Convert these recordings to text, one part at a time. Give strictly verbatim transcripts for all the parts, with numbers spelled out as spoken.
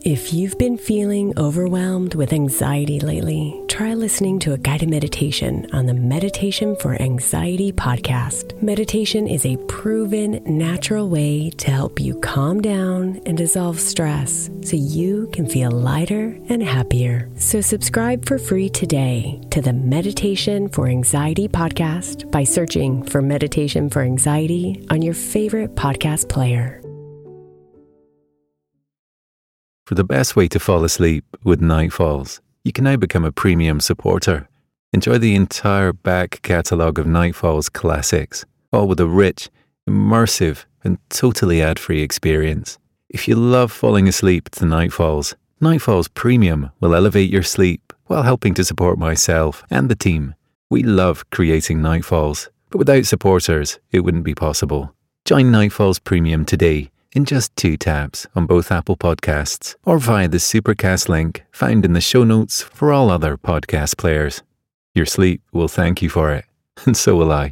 If you've been feeling overwhelmed with anxiety lately, try listening to a guided meditation on the Meditation for Anxiety podcast. Meditation is a proven, natural way to help you calm down and dissolve stress so you can feel lighter and happier. So subscribe for free today to the Meditation for Anxiety podcast by searching for Meditation for Anxiety on your favorite podcast player. For the best way to fall asleep with Nightfalls, you can now become a premium supporter. Enjoy the entire back catalogue of Nightfalls classics, all with a rich, immersive, and totally ad-free experience. If you love falling asleep to Nightfalls, Nightfalls Premium will elevate your sleep while helping to support myself and the team. We love creating Nightfalls, but without supporters, it wouldn't be possible. Join Nightfalls Premium today in just two taps on both Apple Podcasts or via the Supercast link found in the show notes for all other podcast players. Your sleep will thank you for it, and so will I.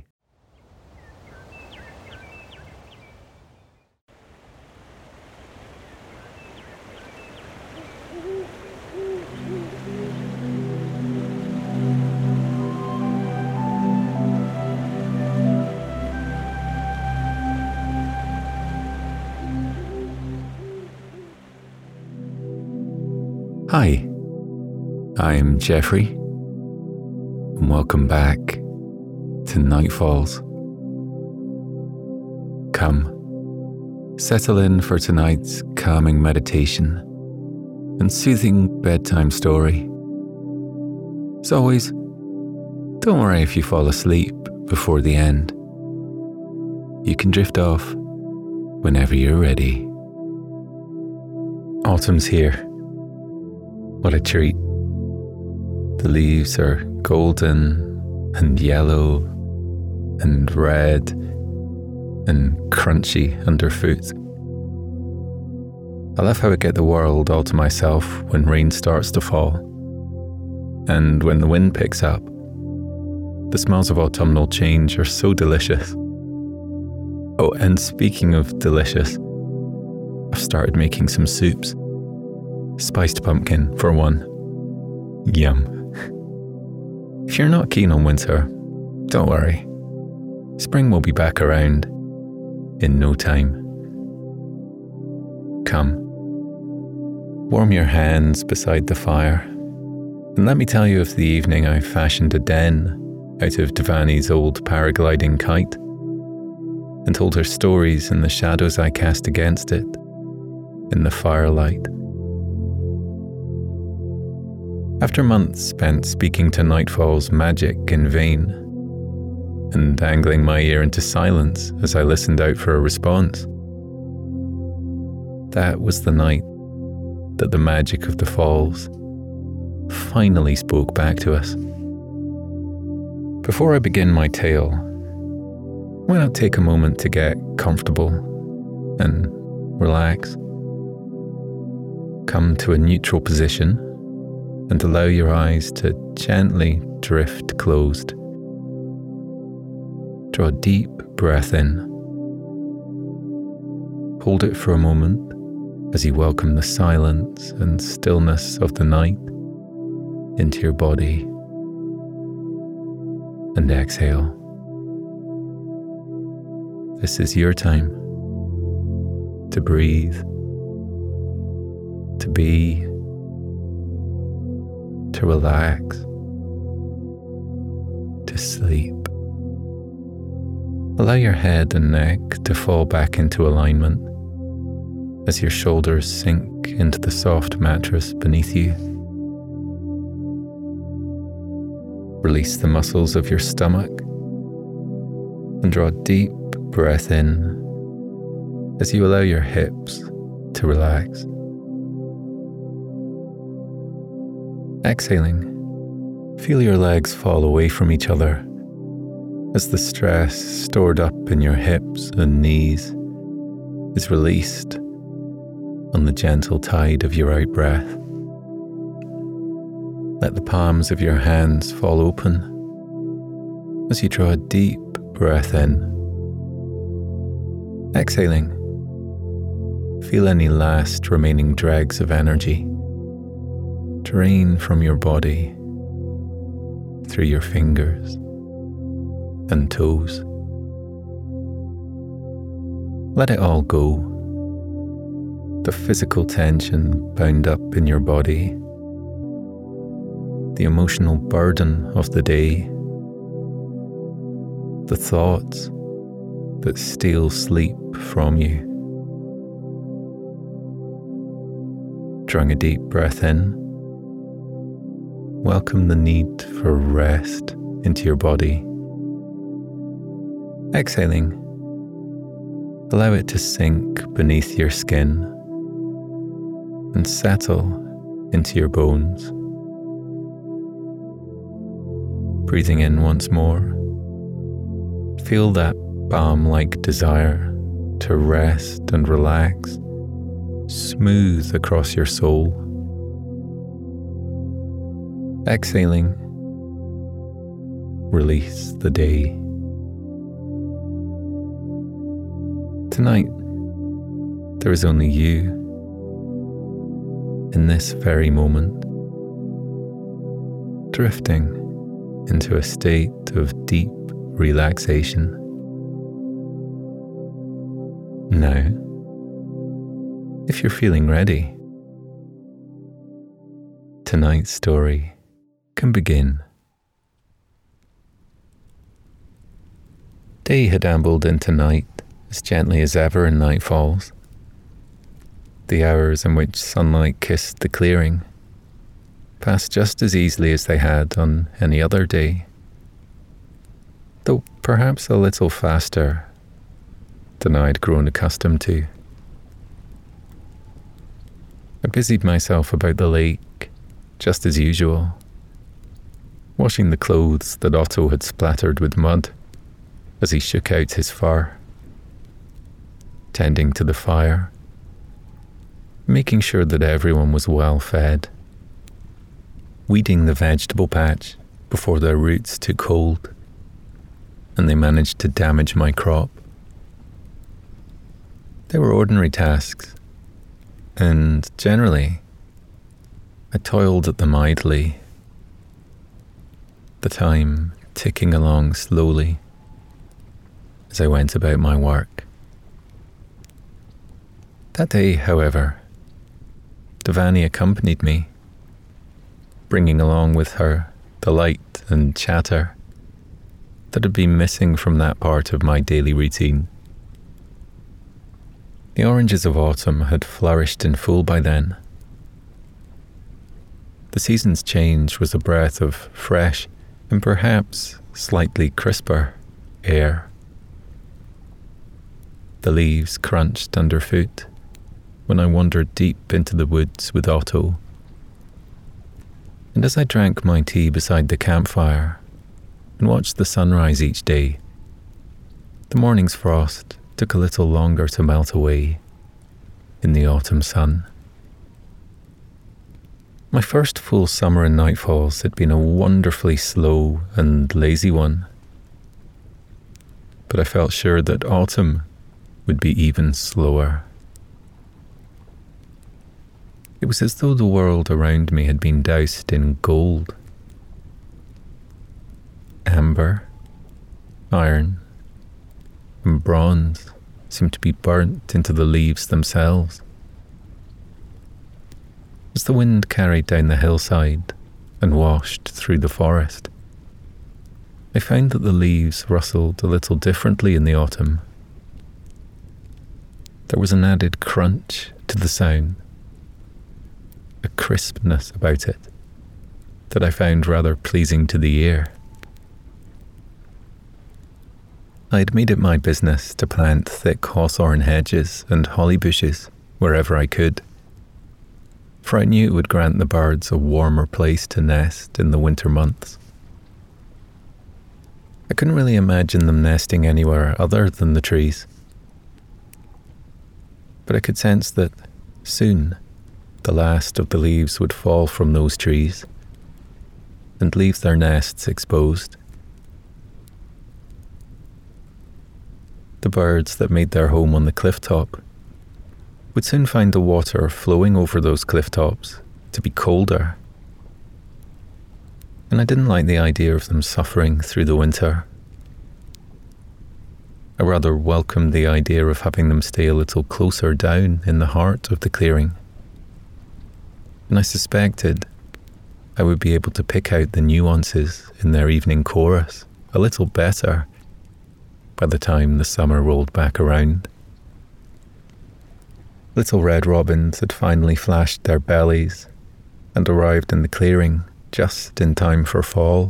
Hi, I'm Jeffrey, and welcome back to Nightfalls. Come, settle in for tonight's calming meditation and soothing bedtime story. As always, don't worry if you fall asleep before the end. You can drift off whenever you're ready. Autumn's here. What a treat. The leaves are golden and yellow and red and crunchy underfoot. I love how I get the world all to myself when rain starts to fall. And when the wind picks up, the smells of autumnal change are so delicious. Oh, and speaking of delicious, I've started making some soups. Spiced pumpkin, for one. Yum. If you're not keen on winter, don't worry. Spring will be back around in no time. Come, warm your hands beside the fire, and let me tell you of the evening I fashioned a den out of Devani's old paragliding kite, and told her stories in the shadows I cast against it, in the firelight. After months spent speaking to Nightfall's magic in vain, and angling my ear into silence as I listened out for a response, that was the night that the magic of the falls finally spoke back to us. Before I begin my tale, why not take a moment to get comfortable and relax? Come to a neutral position and allow your eyes to gently drift closed. Draw a deep breath in. Hold it for a moment as you welcome the silence and stillness of the night into your body. And exhale. This is your time to breathe, to be, to relax, to sleep. Allow your head and neck to fall back into alignment as your shoulders sink into the soft mattress beneath you. Release the muscles of your stomach and draw a deep breath in as you allow your hips to relax. Exhaling, feel your legs fall away from each other as the stress stored up in your hips and knees is released on the gentle tide of your out-breath. Let the palms of your hands fall open as you draw a deep breath in. Exhaling, Feel any last remaining dregs of energy drain from your body through your fingers and toes. Let it all go. The physical tension bound up in your body, the emotional burden of the day, the thoughts that steal sleep from you. Drawing a deep breath in, welcome the need for rest into your body. Exhaling, allow it to sink beneath your skin and settle into your bones. Breathing in once more, feel that balm-like desire to rest and relax smooth across your soul. Exhaling, release the day. Tonight, there is only you in this very moment, drifting into a state of deep relaxation. Now, if you're feeling ready, tonight's story can begin. Day had ambled into night as gently as ever in night falls. The hours in which sunlight kissed the clearing passed just as easily as they had on any other day, though perhaps a little faster than I'd grown accustomed to. I busied myself about the lake, just as usual, washing the clothes that Otto had splattered with mud as he shook out his fur, tending to the fire, making sure that everyone was well fed, weeding the vegetable patch before their roots took hold and they managed to damage my crop. They were ordinary tasks, and generally, I toiled at them idly, the time ticking along slowly as I went about my work. That day, however, Devani accompanied me, bringing along with her the light and chatter that had been missing from that part of my daily routine. The oranges of autumn had flourished in full by then. The season's change was a breath of fresh and perhaps slightly crisper air. The leaves crunched underfoot when I wandered deep into the woods with Otto. And as I drank my tea beside the campfire and watched the sunrise each day, the morning's frost took a little longer to melt away in the autumn sun. My first full summer in Nightfalls had been a wonderfully slow and lazy one, but I felt sure that autumn would be even slower. It was as though the world around me had been doused in gold. Amber, iron, and bronze seemed to be burnt into the leaves themselves. As the wind carried down the hillside and washed through the forest, I found that the leaves rustled a little differently in the autumn. There was an added crunch to the sound, a crispness about it that I found rather pleasing to the ear. I had made it my business to plant thick hawthorn hedges and holly bushes wherever I could, for I knew it would grant the birds a warmer place to nest in the winter months. I couldn't really imagine them nesting anywhere other than the trees, but I could sense that soon the last of the leaves would fall from those trees and leave their nests exposed. The birds that made their home on the cliff top would soon find the water flowing over those cliff tops to be colder. And I didn't like the idea of them suffering through the winter. I rather welcomed the idea of having them stay a little closer down in the heart of the clearing. And I suspected I would be able to pick out the nuances in their evening chorus a little better by the time the summer rolled back around. Little red robins had finally flashed their bellies and arrived in the clearing just in time for fall.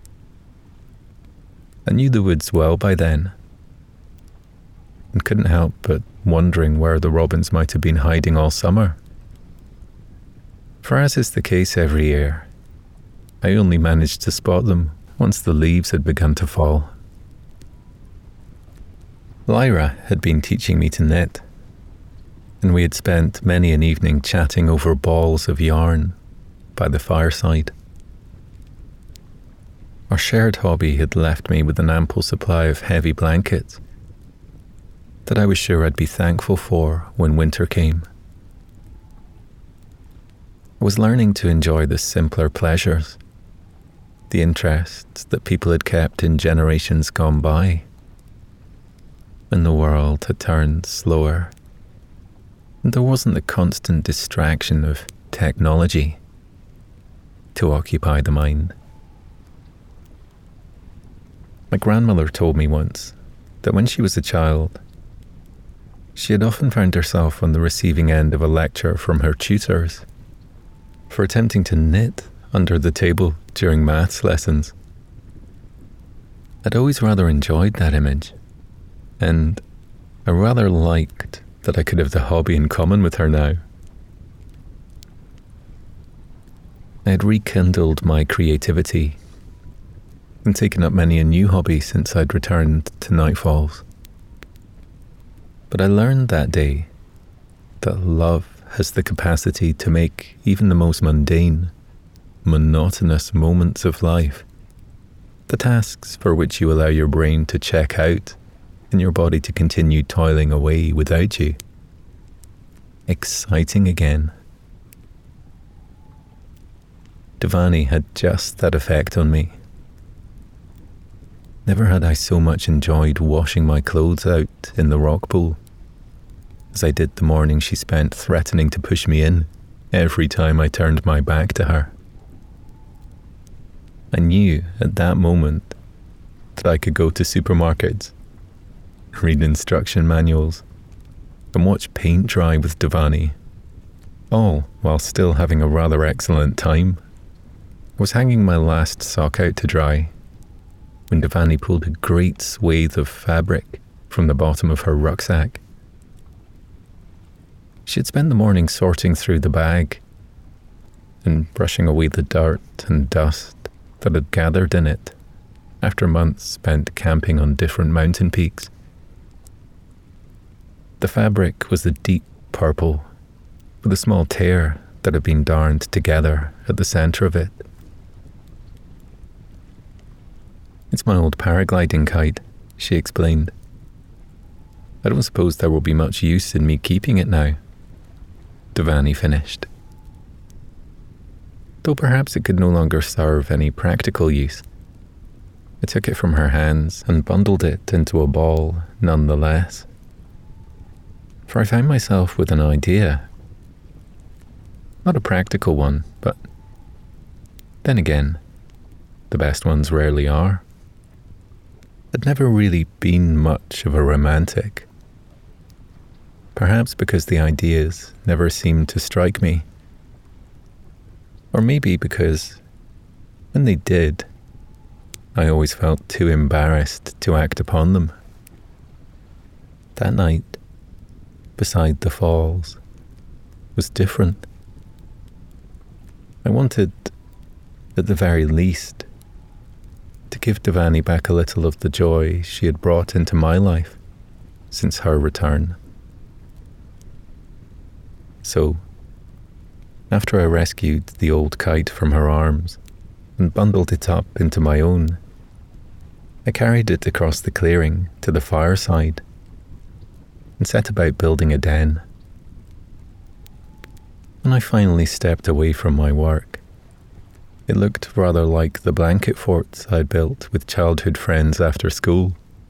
I knew the woods well by then, and couldn't help but wondering where the robins might have been hiding all summer. For as is the case every year, I only managed to spot them once the leaves had begun to fall. Lyra had been teaching me to knit, and we had spent many an evening chatting over balls of yarn by the fireside. Our shared hobby had left me with an ample supply of heavy blankets that I was sure I'd be thankful for when winter came. I was learning to enjoy the simpler pleasures, the interests that people had kept in generations gone by, when the world had turned slower, and there wasn't the constant distraction of technology to occupy the mind. My grandmother told me once that when she was a child, she had often found herself on the receiving end of a lecture from her tutors for attempting to knit under the table during maths lessons. I'd always rather enjoyed that image, and I rather liked that I could have the hobby in common with her now. I had rekindled my creativity and taken up many a new hobby since I'd returned to Nightfalls. But I learned that day that love has the capacity to make even the most mundane, monotonous moments of life, the tasks for which you allow your brain to check out and your body to continue toiling away without you, exciting again. Devani had just that effect on me. Never had I so much enjoyed washing my clothes out in the rock pool as I did the morning she spent threatening to push me in every time I turned my back to her. I knew at that moment that I could go to supermarkets, read instruction manuals, and watch paint dry with Devani, all while still having a rather excellent time. I was hanging my last sock out to dry when Devani pulled a great swathe of fabric from the bottom of her rucksack. She had spent the morning sorting through the bag and brushing away the dirt and dust that had gathered in it after months spent camping on different mountain peaks. The fabric was a deep purple with a small tear that had been darned together at the centre of it. "It's my old paragliding kite," she explained. "I don't suppose there will be much use in me keeping it now," Devani finished. Though perhaps it could no longer serve any practical use. I took it from her hands and bundled it into a ball nonetheless. For I found myself with an idea. Not a practical one, but then again, the best ones rarely are. I'd never really been much of a romantic. Perhaps because the ideas never seemed to strike me. Or maybe because, when they did, I always felt too embarrassed to act upon them. That night, beside the falls, was different. I wanted, at the very least, to give Devani back a little of the joy she had brought into my life since her return. So, after I rescued the old kite from her arms and bundled it up into my own, I carried it across the clearing to the fireside and set about building a den. I finally stepped away from my work, it looked rather like the blanket forts I'd built with childhood friends after school.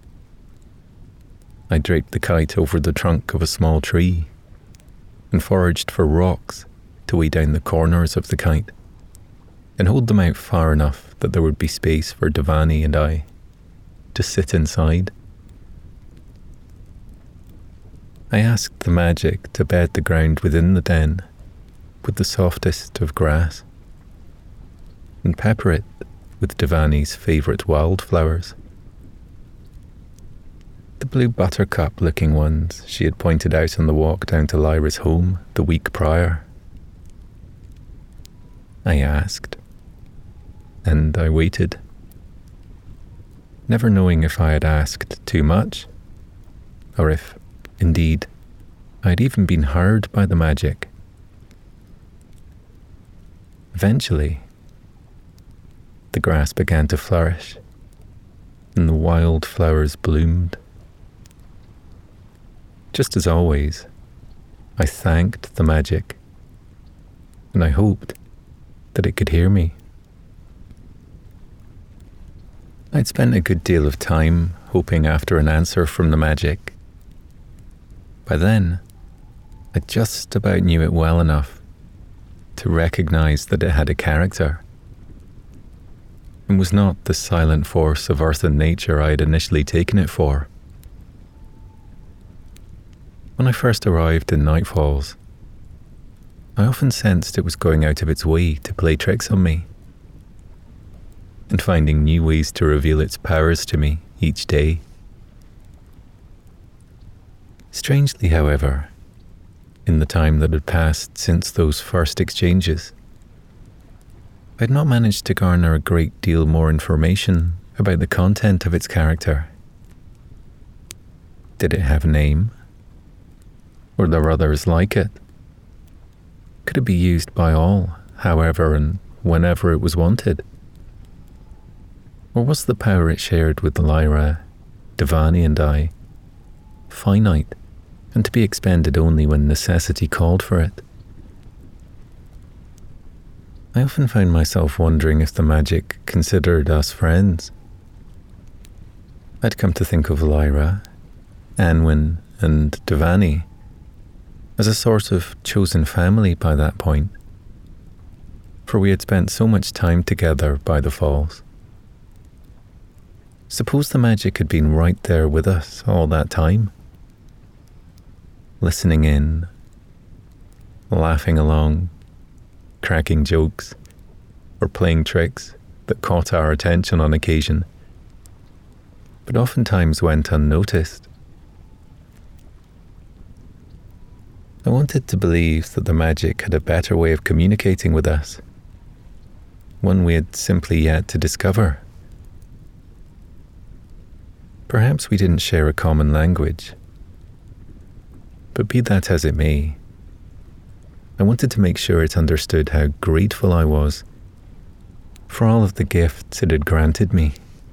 I draped the kite over the trunk of a small tree and foraged for rocks to weigh down the corners of the kite and hold them out far enough that there would be space for Devani and I to sit inside. I asked the magic to bed the ground within the den with the softest of grass and pepper it with Devani's favourite wildflowers. The blue buttercup-looking ones she had pointed out on the walk down to Lyra's home the week prior. I asked, and I waited, never knowing if I had asked too much, or if, indeed, I had even been heard by the magic. Eventually, the grass began to flourish, and the wild flowers bloomed. Just as always, I thanked the magic, and I hoped that it could hear me. I'd spent a good deal of time hoping after an answer from the magic. By then, I just about knew it well enough to recognize that it had a character and was not the silent force of earth and nature I had initially taken it for. When I first arrived in Nightfalls, I often sensed it was going out of its way to play tricks on me and finding new ways to reveal its powers to me each day. Strangely, however, in the time that had passed since those first exchanges, I had not managed to garner a great deal more information about the content of its character. Did it have a name? Were there others like it? Could it be used by all, however and whenever it was wanted? Or was the power it shared with Lyra, Devani and I finite and to be expended only when necessity called for it? I often found myself wondering if the magic considered us friends. I'd come to think of Lyra, Anwen and Devani as a sort of chosen family by that point, for we had spent so much time together by the falls. Suppose the magic had been right there with us all that time, listening in, laughing along, cracking jokes, or playing tricks that caught our attention on occasion, but oftentimes went unnoticed. I wanted to believe that the magic had a better way of communicating with us, one we had simply yet to discover. Perhaps we didn't share a common language, but be that as it may, I wanted to make sure it understood how grateful I was for all of the gifts it had granted me.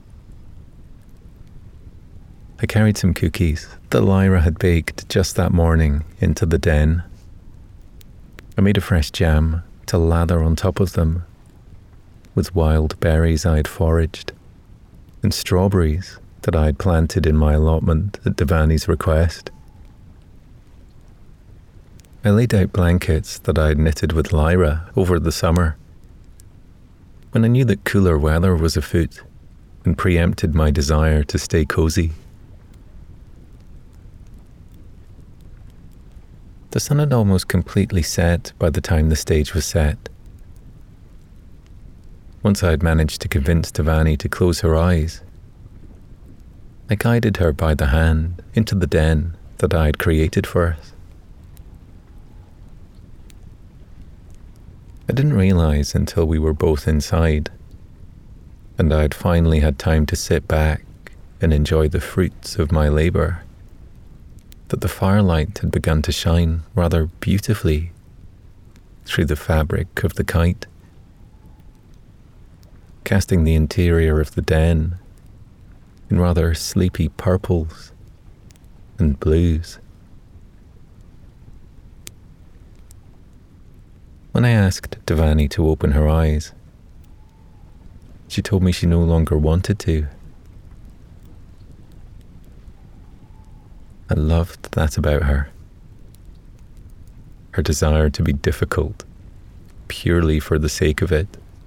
I carried some cookies that Lyra had baked just that morning into the den. I made a fresh jam to lather on top of them with wild berries I had foraged and strawberries that I had planted in my allotment at Devani's request. I laid out blankets that I had knitted with Lyra over the summer when I knew that cooler weather was afoot and preempted my desire to stay cozy. The sun had almost completely set by the time the stage was set. Once I had managed to convince Devani to close her eyes, I guided her by the hand into the den that I had created for us. I didn't realize until we were both inside, and I had finally had time to sit back and enjoy the fruits of my labor, that the firelight had begun to shine rather beautifully through the fabric of the kite, casting the interior of the den in rather sleepy purples and blues. When I asked Devani to open her eyes, she told me she no longer wanted to. I loved that about her. Her desire to be difficult, purely for the sake of it.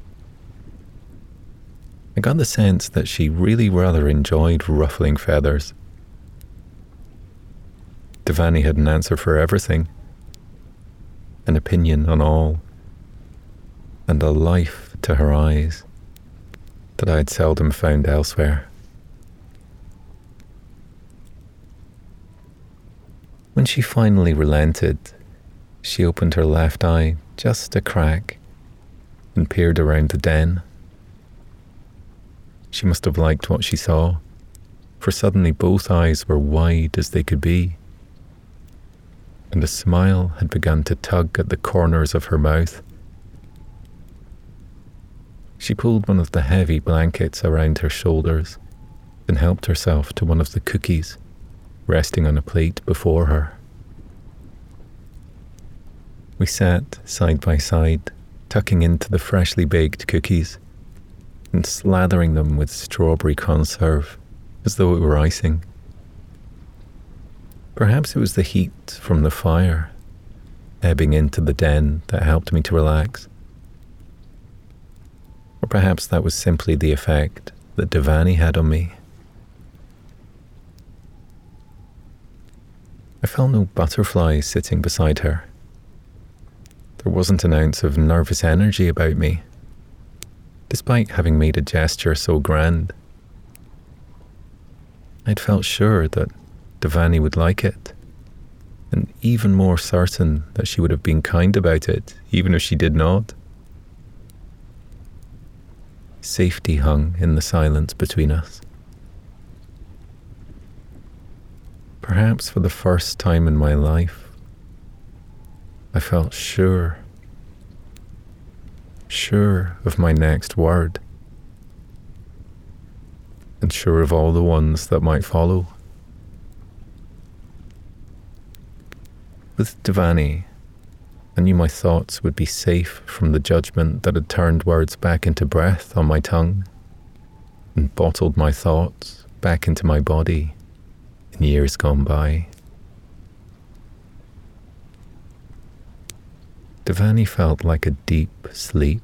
I got the sense that she really rather enjoyed ruffling feathers. Devani had an answer for everything, an opinion on all, and a life to her eyes that I had seldom found elsewhere. When she finally relented, she opened her left eye just a crack and peered around the den. She must have liked what she saw, for suddenly both eyes were wide as they could be, and a smile had begun to tug at the corners of her mouth. She pulled one of the heavy blankets around her shoulders and helped herself to one of the cookies resting on a plate before her. We sat side by side, tucking into the freshly baked cookies and slathering them with strawberry conserve as though it were icing. Perhaps it was the heat from the fire ebbing into the den that helped me to relax. Or perhaps that was simply the effect that Devani had on me. I felt no butterflies sitting beside her. There wasn't an ounce of nervous energy about me, despite having made a gesture so grand. I'd felt sure that Devani would like it, and even more certain that she would have been kind about it, even if she did not. Safety hung in the silence between us. Perhaps for the first time in my life, I felt sure, sure of my next word, and sure of all the ones that might follow. With Devani, I knew my thoughts would be safe from the judgment that had turned words back into breath on my tongue and bottled my thoughts back into my body in years gone by. Devani felt like a deep sleep,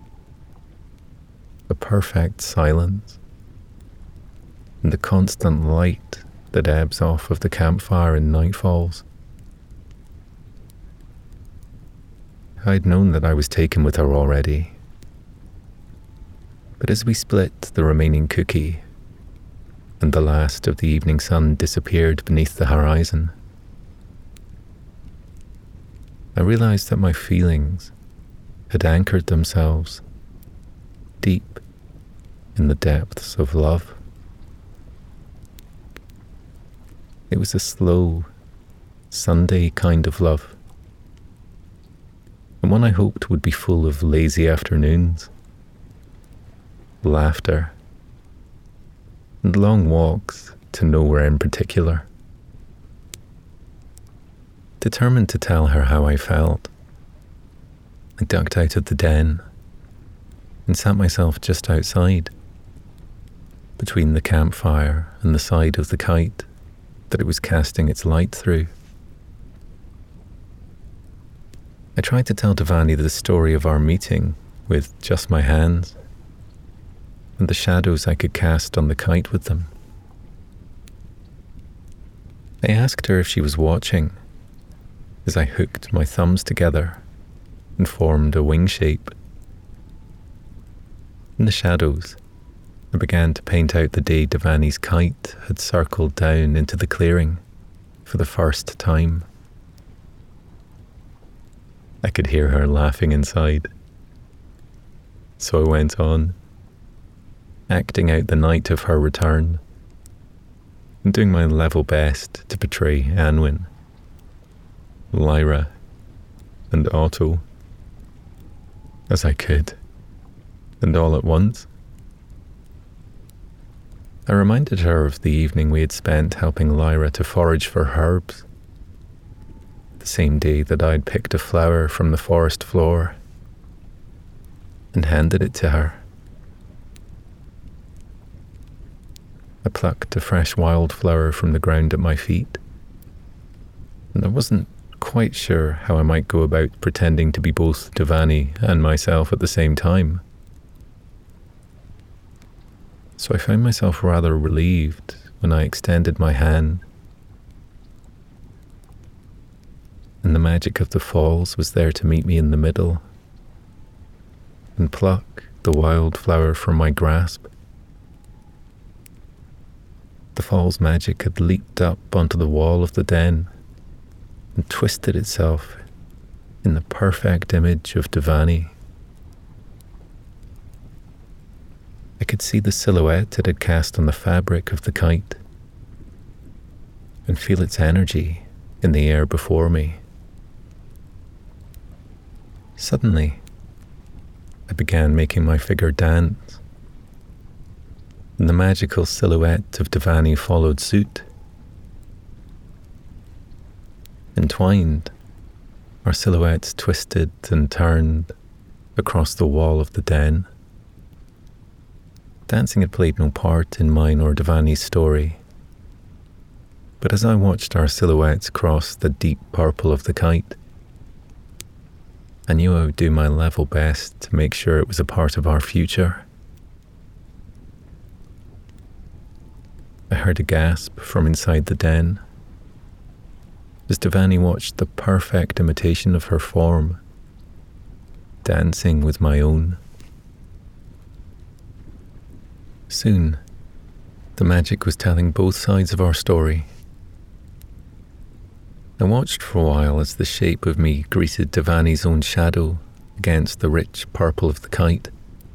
a perfect silence, and the constant light that ebbs off of the campfire in nightfalls. I'd known that I was taken with her already, but as we split the remaining cookie and the last of the evening sun disappeared beneath the horizon, I realized that my feelings had anchored themselves deep in the depths of love. It was a slow, Sunday kind of love, and one I hoped would be full of lazy afternoons, laughter, and long walks to nowhere in particular. Determined to tell her how I felt, I ducked out of the den and sat myself just outside, between the campfire and the side of the kite that it was casting its light through. I tried to tell Devani the story of our meeting with just my hands and the shadows I could cast on the kite with them. I asked her if she was watching as I hooked my thumbs together and formed a wing shape. In the shadows, I began to paint out the day Devani's kite had circled down into the clearing for the first time. I could hear her laughing inside. So I went on, acting out the night of her return and doing my level best to portray Anwin, Lyra, and Otto as I could, and all at once. I reminded her of the evening we had spent helping Lyra to forage for herbs, the same day that I'd picked a flower from the forest floor and handed it to her. I plucked a fresh wildflower from the ground at my feet, and I wasn't quite sure how I might go about pretending to be both Devani and myself at the same time. So I found myself rather relieved when I extended my hand, and the magic of the falls was there to meet me in the middle and pluck the wildflower from my grasp. The fall's magic had leaped up onto the wall of the den and twisted itself in the perfect image of Devani. I could see the silhouette it had cast on the fabric of the kite and feel its energy in the air before me. Suddenly, I began making my figure dance, and the magical silhouette of Devani followed suit. Entwined, our silhouettes twisted and turned across the wall of the den. Dancing had played no part in mine or Devani's story, but as I watched our silhouettes cross the deep purple of the kite, I knew I would do my level best to make sure it was a part of our future. I heard a gasp from inside the den as Devani watched the perfect imitation of her form dancing with my own. Soon, the magic was telling both sides of our story. I watched for a while as the shape of me greeted Devani's own shadow against the rich purple of the kite.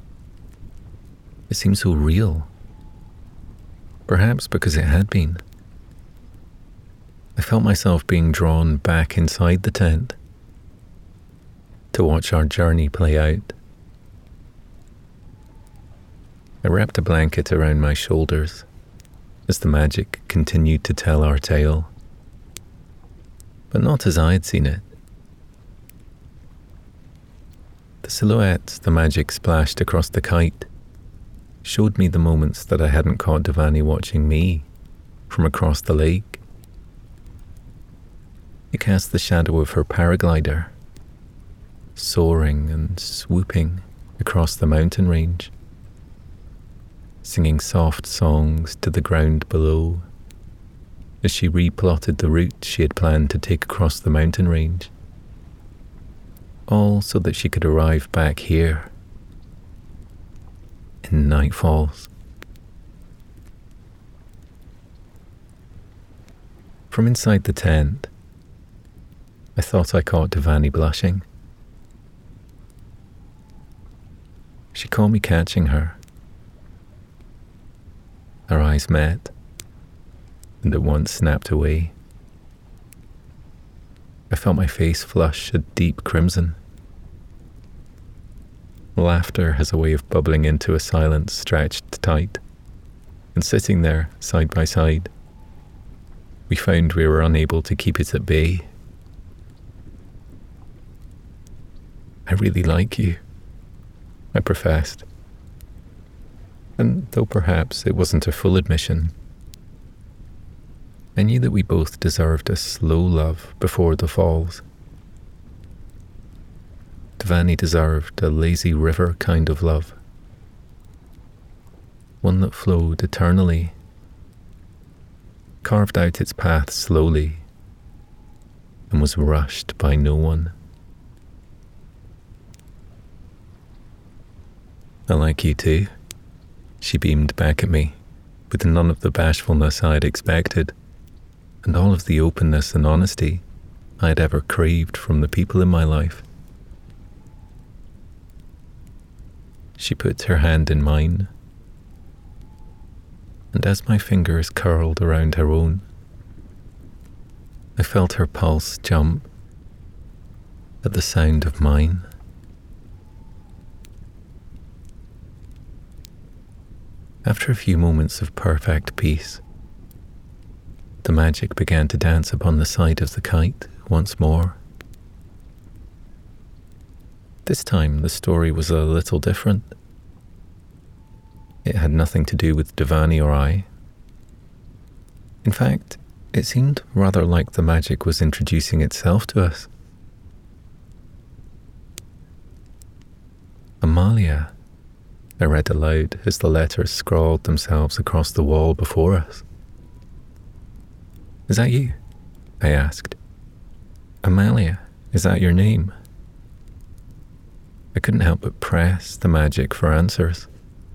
It seemed so real, perhaps because it had been. I felt myself being drawn back inside the tent to watch our journey play out. I wrapped a blanket around my shoulders as the magic continued to tell our tale, but not as I had seen it. The silhouette the magic splashed across the kite showed me the moments that I hadn't caught Devani watching me from across the lake. It cast the shadow of her paraglider, soaring and swooping across the mountain range, singing soft songs to the ground below as she replotted the route she had planned to take across the mountain range, all so that she could arrive back here in Night Falls. From inside the tent, I thought I caught Devani blushing. She caught me catching her. Our eyes met, and at once snapped away. I felt my face flush a deep crimson. Laughter has a way of bubbling into a silence stretched tight, and sitting there side by side, we found we were unable to keep it at bay. "I really like you," I professed. And though perhaps it wasn't a full admission, I knew that we both deserved a slow love before the falls. Devani deserved a lazy river kind of love, one that flowed eternally, carved out its path slowly, and was rushed by no one. "I like you too," she beamed back at me, with none of the bashfulness I had expected, and all of the openness and honesty I had ever craved from the people in my life. She put her hand in mine, and as my fingers curled around her own, I felt her pulse jump at the sound of mine. After a few moments of perfect peace, the magic began to dance upon the side of the kite once more. This time the story was a little different. It had nothing to do with Devani or I. In fact, it seemed rather like the magic was introducing itself to us. Amalia, I read aloud as the letters scrawled themselves across the wall before us. Is that you? I asked. Amalia, is that your name? I couldn't help but press the magic for answers.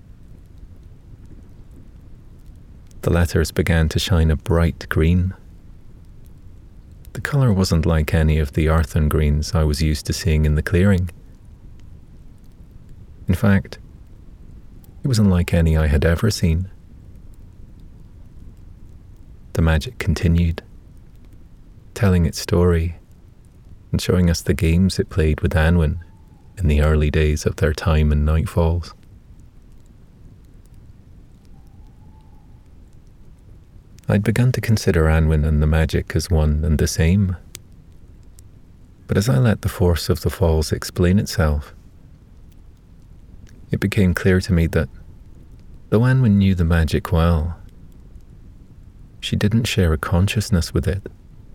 The letters began to shine a bright green. The colour wasn't like any of the earthen greens I was used to seeing in the clearing. In fact, it wasn't like any I had ever seen. The magic continued, telling its story and showing us the games it played with Anwen in the early days of their time in Nightfalls. I'd begun to consider Anwen and the magic as one and the same, but as I let the force of the falls explain itself, it became clear to me that, though Anwen knew the magic well, she didn't share a consciousness with it.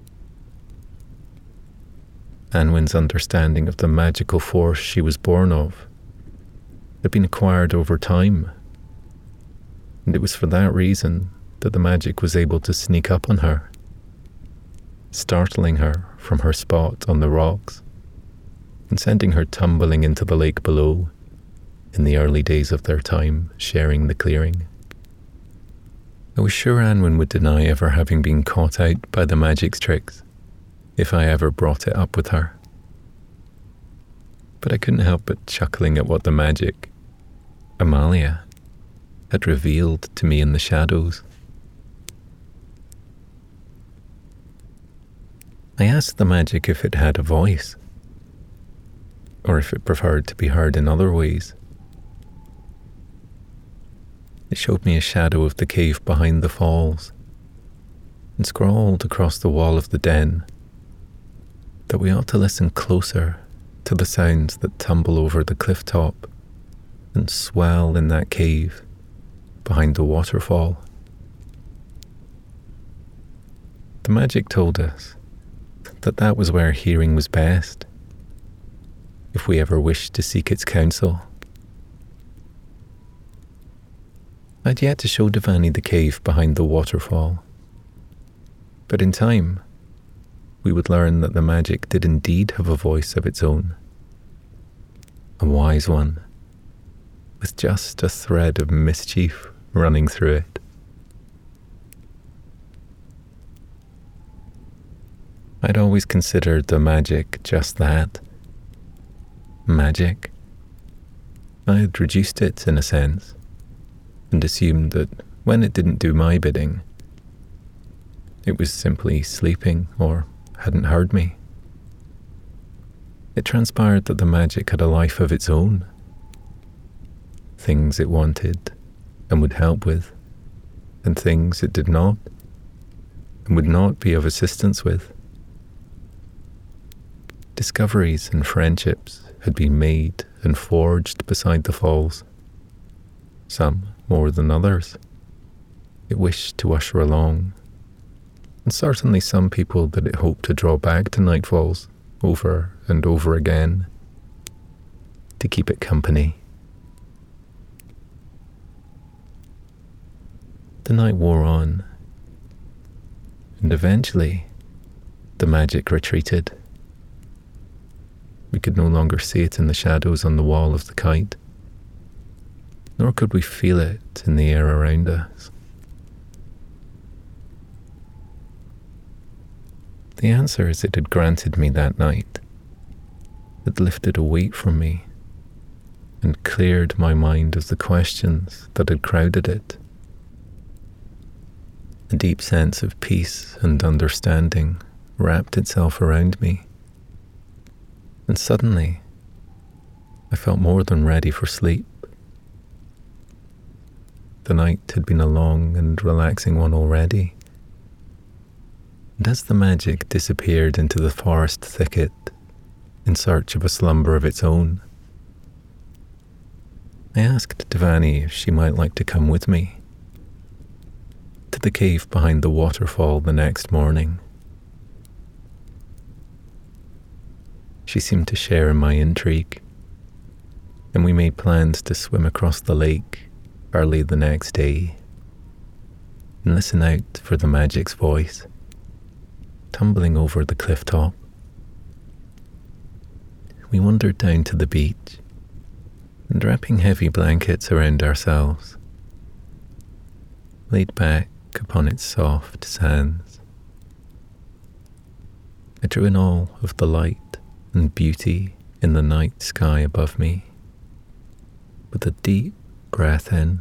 Anwen's understanding of the magical force she was born of had been acquired over time, and it was for that reason that the magic was able to sneak up on her, startling her from her spot on the rocks and sending her tumbling into the lake below in the early days of their time sharing the clearing. I was sure Anwen would deny ever having been caught out by the magic's tricks if I ever brought it up with her. But I couldn't help but chuckling at what the magic, Amalia, had revealed to me in the shadows. I asked the magic if it had a voice, or if it preferred to be heard in other ways. It showed me a shadow of the cave behind the falls, and scrawled across the wall of the den that we ought to listen closer to the sounds that tumble over the cliff top and swell in that cave behind the waterfall. The magic told us that that was where hearing was best, if we ever wished to seek its counsel. I'd yet to show Devani the cave behind the waterfall, but in time we would learn that the magic did indeed have a voice of its own, a wise one, with just a thread of mischief running through it. I'd always considered the magic just that, magic. I had reduced it in a sense, and assumed that when it didn't do my bidding, it was simply sleeping or hadn't heard me. It transpired that the magic had a life of its own, things it wanted and would help with, and things it did not and would not be of assistance with. Discoveries and friendships had been made and forged beside the falls, some more than others it wished to usher along, and certainly some people that it hoped to draw back to Nightfalls over and over again to keep it company. The night wore on, and eventually the magic retreated. We could no longer see it in the shadows on the wall of the kite, nor could we feel it in the air around us. The answers it had granted me that night had lifted a weight from me and cleared my mind of the questions that had crowded it. A deep sense of peace and understanding wrapped itself around me, and suddenly I felt more than ready for sleep. The night had been a long and relaxing one already, And as the magic disappeared into the forest thicket in search of a slumber of its own, I asked Devani if she might like to come with me to the cave behind the waterfall the next morning. She seemed to share in my intrigue, and we made plans to swim across the lake early the next day and listen out for the magic's voice tumbling over the cliff top. We wandered down to the beach and, wrapping heavy blankets around ourselves, laid back upon its soft sands. I drew in all of the light and beauty in the night sky above me with a deep breath in,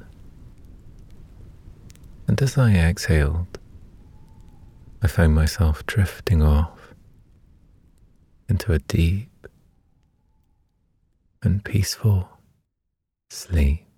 and as I exhaled, I found myself drifting off into a deep and peaceful sleep.